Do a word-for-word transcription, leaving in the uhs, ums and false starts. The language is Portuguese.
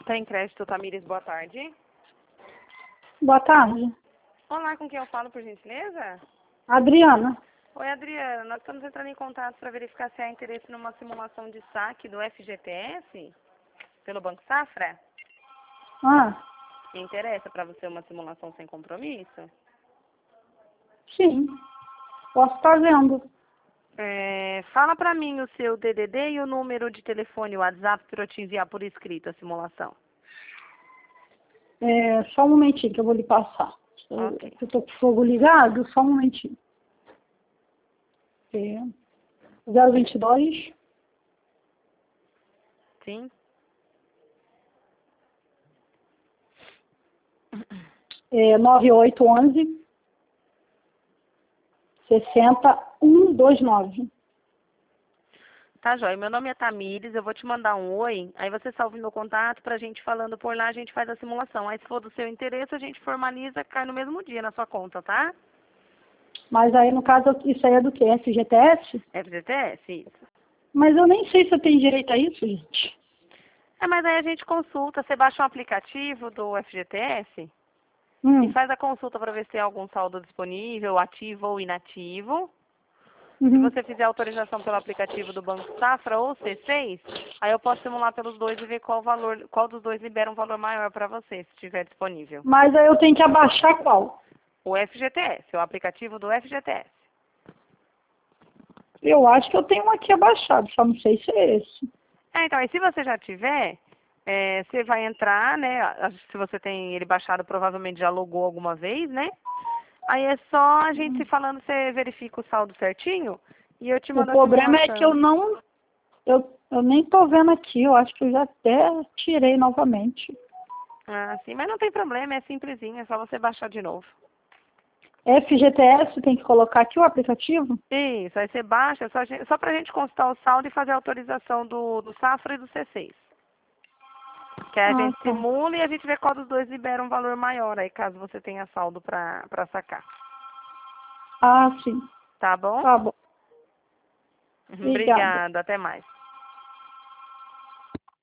Tem crédito, Tamires, boa tarde. Boa tarde. Olá, com quem eu falo, por gentileza? Adriana. Oi, Adriana, nós estamos entrando em contato para verificar se há interesse numa simulação de saque do F G T S pelo Banco Safra. Ah, Interessa para você uma simulação sem compromisso? sim. Posso estar vendo. É, fala para mim o seu D D D e o número de telefone, o WhatsApp, para eu te enviar por escrito a simulação. É, só um momentinho que eu vou lhe passar. Ok. Eu estou com o fogo ligado, só um momentinho. É, zero vinte e dois, Sim? é, nove oito um um, seis zero um dois nove. Tá, joia. Meu nome é Tamires, eu vou te mandar um oi, aí você salva o meu contato pra gente falando por lá, a gente faz a simulação. Aí se for do seu interesse, a gente formaliza, cai no mesmo dia na sua conta, tá? Mas aí, no caso, isso aí é do quê? F G T S? F G T S? Isso. Mas eu nem sei se eu tenho direito a isso, gente. É, mas aí a gente consulta, você baixa um aplicativo do F G T S e Hum. faz a consulta para ver se tem algum saldo disponível, ativo ou inativo. Se Uhum. você fizer autorização pelo aplicativo do Banco Safra ou C seis, aí eu posso simular pelos dois e ver qual valor, qual dos dois libera um valor maior para você, se estiver disponível. Mas aí eu tenho que abaixar qual? O F G T S, o aplicativo do F G T S. Eu acho que eu tenho um aqui abaixado, só não sei se é esse. É, então, e se você já tiver, é, você vai entrar, né? a- Se você tem ele baixado, provavelmente já logou alguma vez, né? Aí é só a gente se falando, você verifica o saldo certinho e eu te O mando a problema é que eu simulação. não, eu, eu nem tô vendo aqui, eu acho que eu já até tirei novamente. Ah, sim, mas não tem problema, é simplesinho, é só você baixar de novo. F G T S tem que colocar aqui o aplicativo? Isso, aí você baixa, só, a gente- só pra gente consultar o saldo e fazer a autorização do, do Safra e do C seis. Que aí a Ah, gente tá. simula e a gente vê qual dos dois libera um valor maior, aí caso você tenha saldo pra, pra sacar. Ah, sim. Tá bom? Tá bom. Obrigada. Obrigada, até mais.